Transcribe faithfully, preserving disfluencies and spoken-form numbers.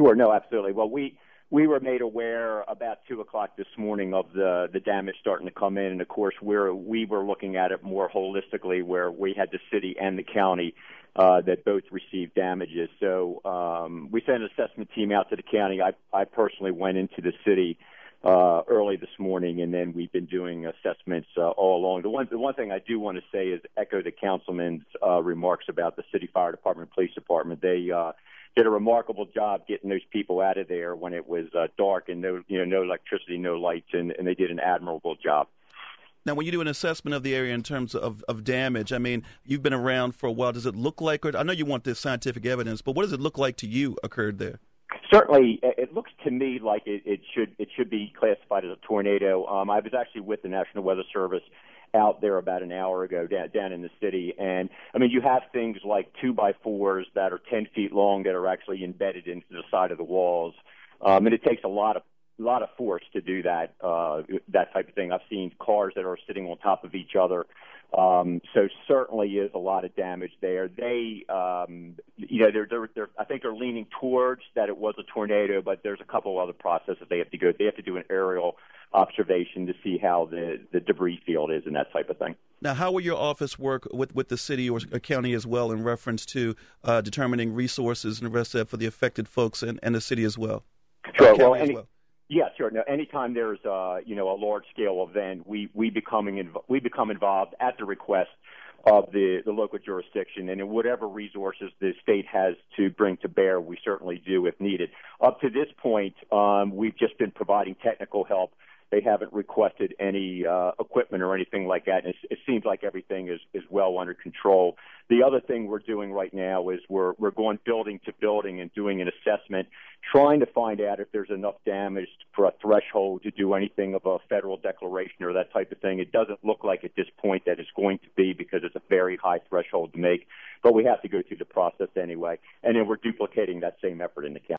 Sure, no, absolutely. Well, we we were made aware about two o'clock this morning of the the damage starting to come in, and of course we're we were looking at it more holistically, where we had the city and the county uh, that both received damages. So um, we sent an assessment team out to the county. I I personally went into the city uh, early this morning, and then we've been doing assessments uh, all along. The one the one thing I do want to say is echo the councilman's uh, remarks about the city fire department, police department. They uh, did a remarkable job getting those people out of there when it was uh, dark and no, you know, no electricity, no lights, and, and they did an admirable job. Now, when you do an assessment of the area in terms of, of damage, I mean, you've been around for a while. Does it look like, or I know you want this scientific evidence, but what does it look like to you occurred there? Certainly, it looks to me like it, it should it should be classified as a tornado. Um, I was actually with the National Weather Service out there about an hour ago down, down in the city. And, I mean, you have things like two-by-fours that are ten feet long that are actually embedded into the side of the walls. Um, and it takes a lot of a lot of force to do that, uh, that type of thing. I've seen cars that are sitting on top of each other. Um, so certainly is a lot of damage there. They, um, you know, they're, they're, they're, I think they're leaning towards that it was a tornado, but there's a couple other processes they have to go. They have to do an aerial observation to see how the, the debris field is and that type of thing. Now, how will your office work with, with the city or county as well in reference to uh, determining resources and the rest of that for the affected folks and, and the city as well? Sure. Well, any, well? Yeah, sure. Now, anytime there's uh, you know, a large-scale event, we we becoming inv- we become involved at the request of the, the local jurisdiction, and in whatever resources the state has to bring to bear, we certainly do if needed. Up to this point, um, we've just been providing technical help. They haven't requested any uh, equipment or anything like that, and it, it seems like everything is, is well under control. The other thing we're doing right now is we're we're going building to building and doing an assessment, trying to find out if there's enough damage for a threshold to do anything of a federal declaration or that type of thing. It doesn't look like at this point that it's going to be because it's a very high threshold to make, but we have to go through the process anyway, and then we're duplicating that same effort in the county.